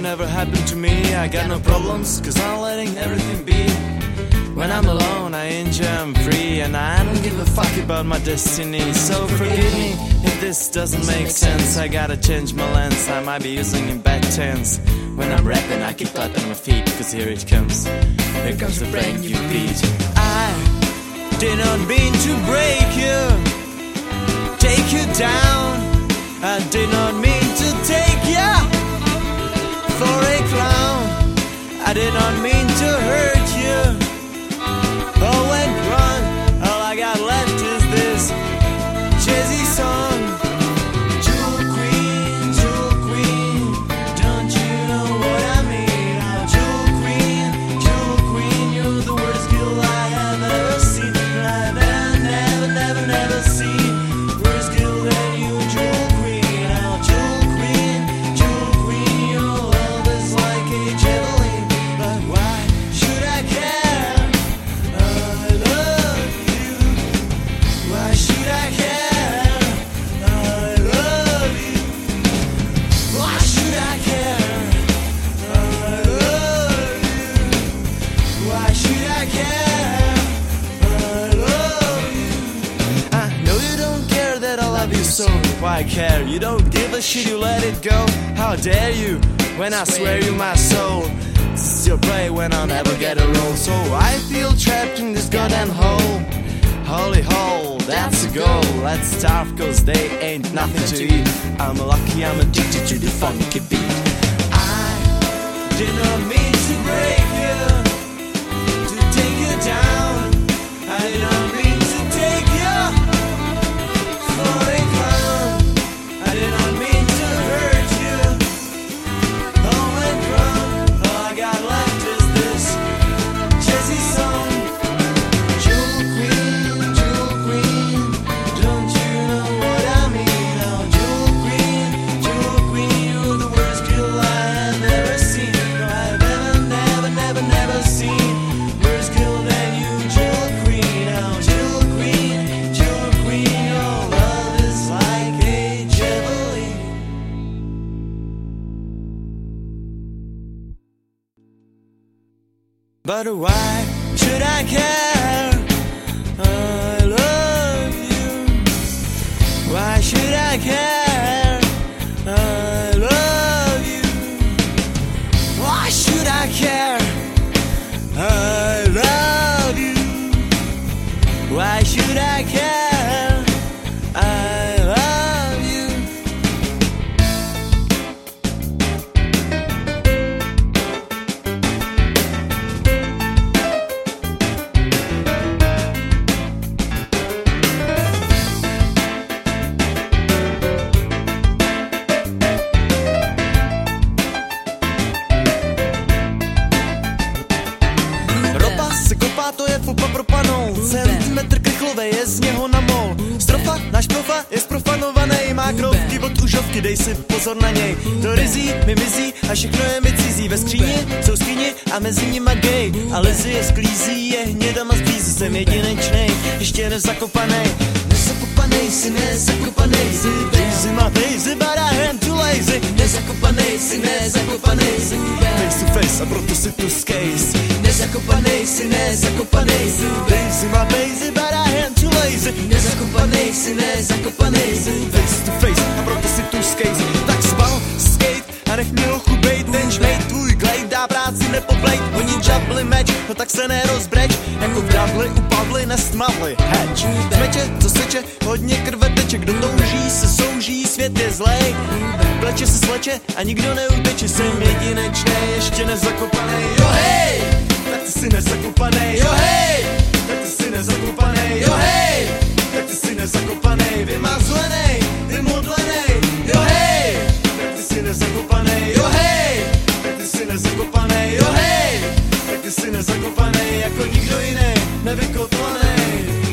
never happened to me. I got no problems, cause I'm letting everything be. When I'm alone, I enjoy, I'm free, and I don't give a fuck about my destiny. So forgive me if this doesn't make sense. I gotta change my lens, I might be using in bad tense. When I'm rapping, I keep clapping my feet, cause here it comes. Here comes the brand new beat. I did not mean to break you, take you down. I did not mean to take you for a clown. I did not mean to hurt you. Oh, and run, all I got left is this jazzy song. Jewel queen, don't you know what I mean? Oh, jewel queen, you're the worst girl I have ever seen. I've never seen worst girl than you, jewel queen. Oh, jewel queen, your love is like a javelin, but why should I care? Why should I care? I love you. Why should I care? I love you. Why should I care? I love you. I know you don't care that I love you, so why care? You don't give a shit, you let it go. How dare you when I swear you my soul? This is your play when I'll never get a roll. So I feel trapped in this goddamn hole. Holy hole, that's a goal. Let's starve cause they ain't nothing to eat. I'm lucky I'm addicted to the funky beat. I did not mean to break you, to take you down. I did not mean to take you for a clown. I did not mean to hurt you. Oh, and run, all I got left is this jazzy song. But why should I care? I love you. Why should I care? I love you. Why should I care? I love you. Why should I care? I love you. To je fupa pro panou, centimetr krychlové je z něho na mol. Strofa, náš profa je zprofanovaný, má krovky od užovky, dej si pozor na něj. To rizí, mi mizí a všechno je mi cizí. Ve skříni jsou skříni a mezi nima gay. A Lizzy je sklízí, je hnědama sklízí. Jsem jedinečnej, ještě nezakopanej. Nezakopanej si, nezakopanej si. Daisy má Daisy, but I am too lazy. Nezakopanej si, nezakopanej si. Face to face a proto si tu skejs. Nezakopanej si, nezakopanej si. Daisy má Daisy, but I am too lazy. Nezakopanej si, nezakopanej si. Face to face a proto si tu skejs. Tak spal, skate a nech mě ho chubej. Ten žmej tvůj glejt dá práci nepoblejt. Oni džabli meč, no tak se nerozbreč. Jako v dravli upadli, nestmavli heč. Zmeče, co seče, hodně krve teče. Kdo touží, se souží, svět je zlej. Pleče se sleče a nikdo neuteče. Jsem jedinečnej, ještě nezakopanej. Jo hej, tak ty si nezakopanej. Jo hej, tak ty si nezakopanej. Jo hej, tak ty si nezakopanej. Vymazlenej, vymodlenej. Jo hej, tak ty si nezakopanej. Jo hej, tak ty si nezakopanej. Jo hej, tak ty si nezakopanej. Jako nikdo jiný, nevykotlanej.